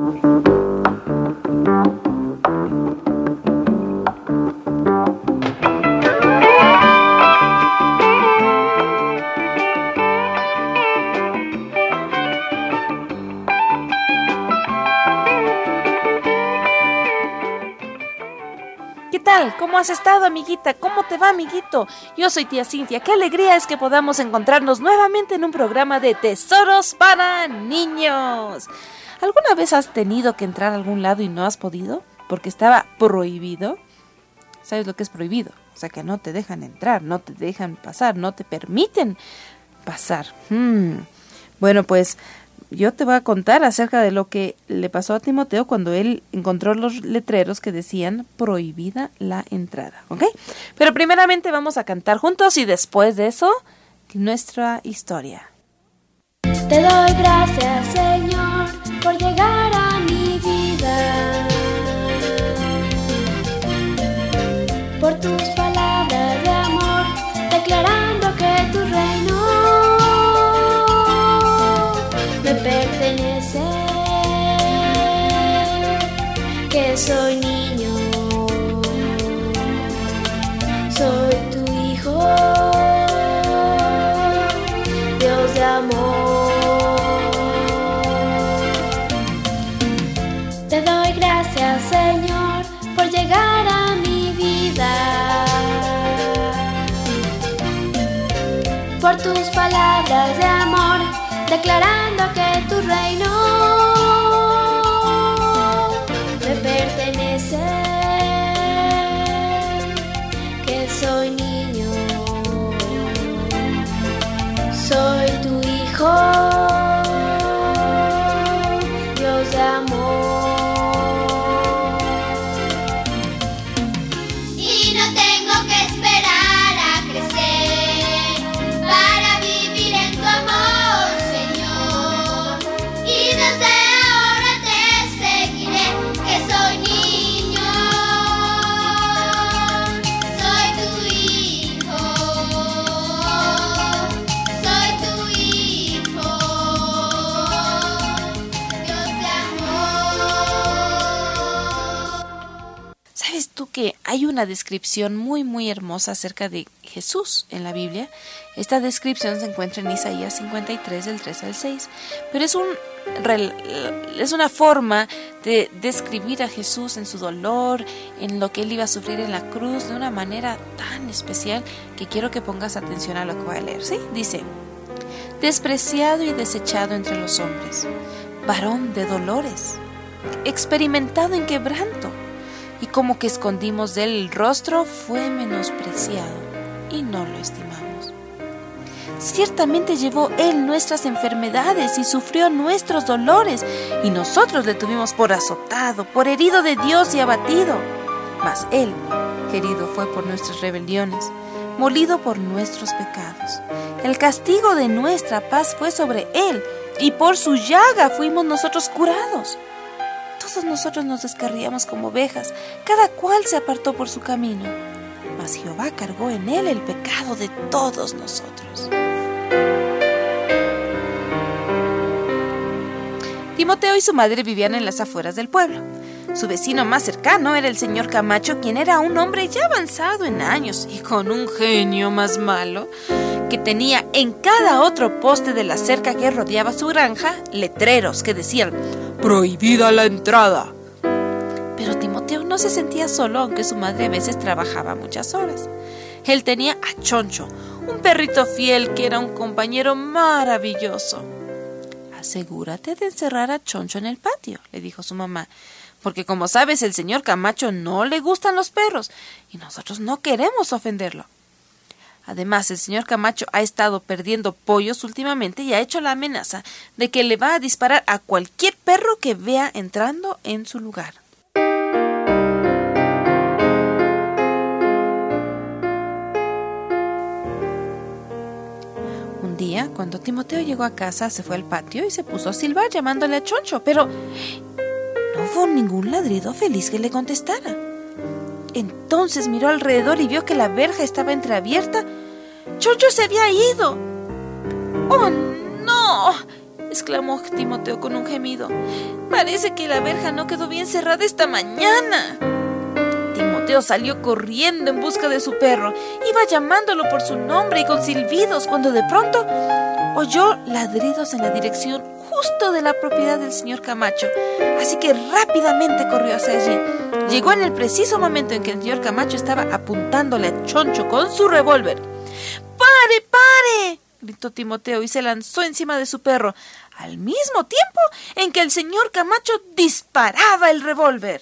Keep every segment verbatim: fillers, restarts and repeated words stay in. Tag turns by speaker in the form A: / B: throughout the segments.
A: ¿Cómo has estado, amiguita? ¿Cómo te va, amiguito? Yo soy tía Cintia. Qué alegría es que podamos encontrarnos nuevamente en un programa de Tesoros para Niños. ¿Alguna vez has tenido que entrar a algún lado y no has podido? Porque estaba prohibido. ¿Sabes lo que es prohibido? O sea, que no te dejan entrar, no te dejan pasar, no te permiten pasar. Hmm. Bueno, pues yo te voy a contar acerca de lo que le pasó a Timoteo cuando él encontró los letreros que decían prohibida la entrada, ¿ok? Pero primeramente vamos a cantar juntos y después de eso, nuestra historia.
B: Te doy gracias, Señor, por llegar a mi vida, por tus palabras de amor, declarando que tu reino me pertenece, que soy niño, soy tu hijo, Dios de amor. Te doy gracias, Señor, por llegar a mi vida, por tus palabras de amor, declarando que tu reino me pertenece, que soy niño, soy tu hijo, Dios de amor.
C: Y no tengo que esperar a crecer para vivir en tu amor, Señor. Y desde ahora te seguiré, que soy niño, soy tu hijo, soy tu hijo, Dios de amor.
A: ¿Sabes tú que hay una descripción muy muy hermosa acerca de Jesús en la Biblia? Esta descripción se encuentra en Isaías cincuenta y tres, del tres al seis, pero es, un, es una forma de describir a Jesús en su dolor, en lo que Él iba a sufrir en la cruz, de una manera tan especial que quiero que pongas atención a lo que voy a leer, ¿sí? Dice: despreciado y desechado entre los hombres, varón de dolores, experimentado en quebranto, y como que escondimos de él el rostro, fue menospreciado y no lo estimamos. Ciertamente llevó él nuestras enfermedades y sufrió nuestros dolores, y nosotros le tuvimos por azotado, por herido de Dios y abatido. Mas él, herido fue por nuestras rebeliones, molido por nuestros pecados. El castigo de nuestra paz fue sobre él, y por su llaga fuimos nosotros curados. Todos nosotros nos descarriamos como ovejas, cada cual se apartó por su camino, mas Jehová cargó en él el pecado de todos nosotros. Timoteo y su madre vivían en las afueras del pueblo. Su vecino más cercano era el señor Camacho, quien era un hombre ya avanzado en años y con un genio más malo, que tenía en cada otro poste de la cerca que rodeaba su granja letreros que decían «Prohibida la entrada». Pero Timoteo no se sentía solo, aunque su madre a veces trabajaba muchas horas. Él tenía a Choncho, un perrito fiel que era un compañero maravilloso. «Asegúrate de encerrar a Choncho en el patio», le dijo su mamá, «porque como sabes, el señor Camacho no le gustan los perros y nosotros no queremos ofenderlo». Además, el señor Camacho ha estado perdiendo pollos últimamente y ha hecho la amenaza de que le va a disparar a cualquier perro que vea entrando en su lugar. Un día, cuando Timoteo llegó a casa, se fue al patio y se puso a silbar llamándole a Choncho, pero no hubo ningún ladrido feliz que le contestara. Entonces miró alrededor y vio que la verja estaba entreabierta. ¡Choncho se había ido! ¡Oh, no! exclamó Timoteo con un gemido. Parece que la verja no quedó bien cerrada esta mañana. Timoteo salió corriendo en busca de su perro. Iba llamándolo por su nombre y con silbidos cuando de pronto oyó ladridos en la dirección justo de la propiedad del señor Camacho. Así que rápidamente corrió hacia allí. Llegó en el preciso momento en que el señor Camacho estaba apuntándole a Choncho con su revólver. ¡Pare, pare!, gritó Timoteo y se lanzó encima de su perro, al mismo tiempo en que el señor Camacho disparaba el revólver.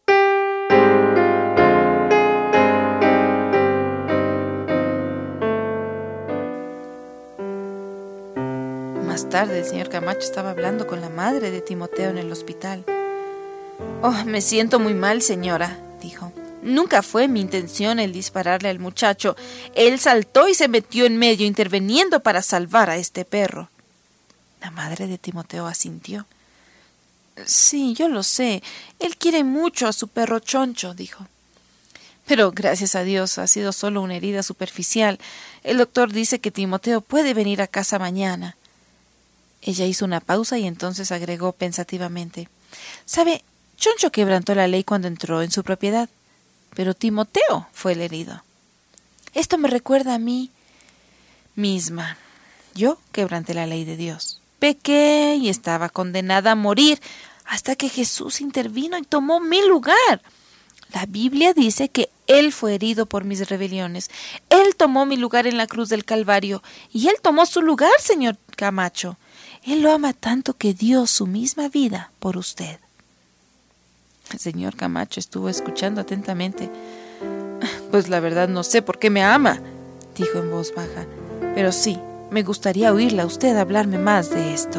A: Más tarde, el señor Camacho estaba hablando con la madre de Timoteo en el hospital. «Oh, me siento muy mal, señora», dijo. «Nunca fue mi intención el dispararle al muchacho. Él saltó y se metió en medio, interviniendo para salvar a este perro». La madre de Timoteo asintió. «Sí, yo lo sé. Él quiere mucho a su perro Choncho», dijo. «Pero gracias a Dios ha sido solo una herida superficial. El doctor dice que Timoteo puede venir a casa mañana». Ella hizo una pausa y entonces agregó pensativamente. «¿Sabe? Choncho quebrantó la ley cuando entró en su propiedad, pero Timoteo fue el herido. Esto me recuerda a mí misma. Yo quebranté la ley de Dios. Pequé y estaba condenada a morir hasta que Jesús intervino y tomó mi lugar. La Biblia dice que Él fue herido por mis rebeliones. Él tomó mi lugar en la cruz del Calvario y Él tomó su lugar, señor Camacho. Él lo ama tanto que dio su misma vida por usted». El señor Camacho estuvo escuchando atentamente. «Pues la verdad no sé por qué me ama», dijo en voz baja. «Pero sí, me gustaría oírla a usted hablarme más de esto».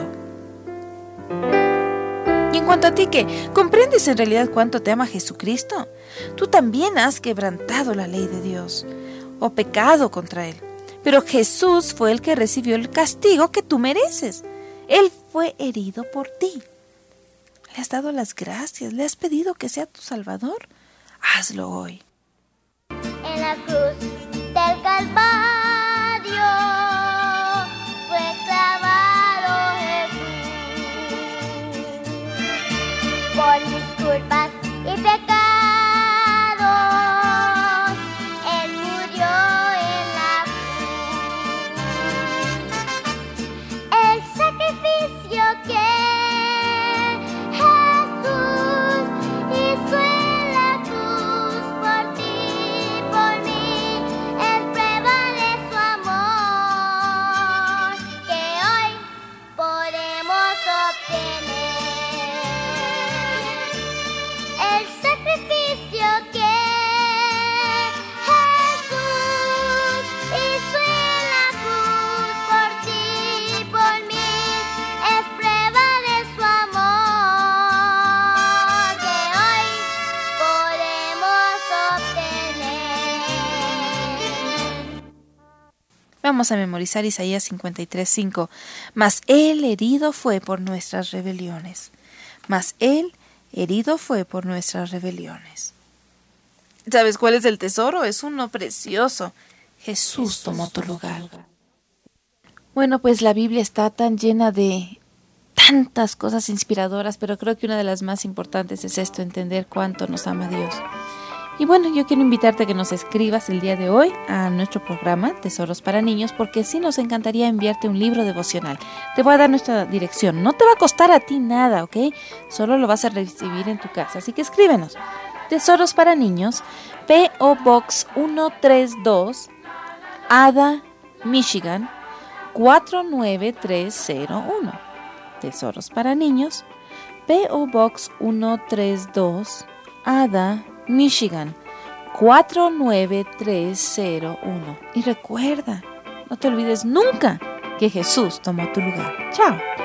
A: «Y en cuanto a ti, ¿qué? ¿Comprendes en realidad cuánto te ama Jesucristo? Tú también has quebrantado la ley de Dios, o pecado contra Él. Pero Jesús fue el que recibió el castigo que tú mereces. Él fue herido por ti. ¿Le has dado las gracias? ¿Le has pedido que sea tu Salvador? Hazlo hoy».
C: En la cruz del Calvario fue clavado Jesús. Por mis culpas y pecados, Él murió en la cruz. El sacrificio que
A: Vamos a memorizar Isaías cincuenta y tres, cinco. Mas Él herido fue por nuestras rebeliones. Mas Él herido fue por nuestras rebeliones. ¿Sabes cuál es el tesoro? Es uno precioso. Jesús tomó tu lugar. Bueno, pues la Biblia está tan llena de tantas cosas inspiradoras, pero creo que una de las más importantes es esto, entender cuánto nos ama Dios. Y bueno, yo quiero invitarte a que nos escribas el día de hoy a nuestro programa Tesoros para Niños, porque sí nos encantaría enviarte un libro devocional. Te voy a dar nuestra dirección. No te va a costar a ti nada, ¿ok? Solo lo vas a recibir en tu casa. Así que escríbenos. Tesoros para Niños, P O Box ciento treinta y dos, Ada, Michigan, cuatro nueve tres cero uno. Tesoros para Niños, P O Box ciento treinta y dos, Ada, Michigan, cuatro nueve tres cero uno. Y recuerda, no te olvides nunca que Jesús tomó tu lugar. Chao.